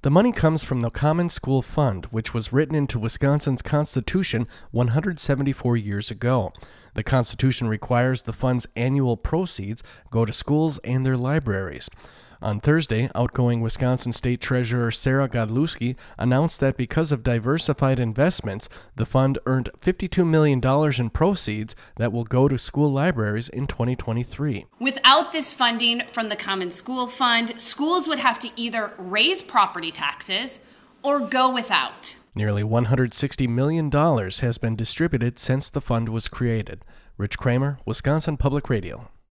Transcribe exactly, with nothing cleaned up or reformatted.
The money comes from the Common School Fund, which was written into Wisconsin's Constitution one hundred seventy-four years ago. The Constitution requires the fund's annual proceeds go to schools and their libraries. On Thursday, outgoing Wisconsin State Treasurer Sarah Godlewski announced that because of diversified investments, the fund earned fifty-two million dollars in proceeds that will go to school libraries in twenty twenty-three. Without this funding from the Common School Fund, schools would have to either raise property taxes or go without. Nearly one hundred sixty million dollars has been distributed since the fund was created. Rich Kramer, Wisconsin Public Radio.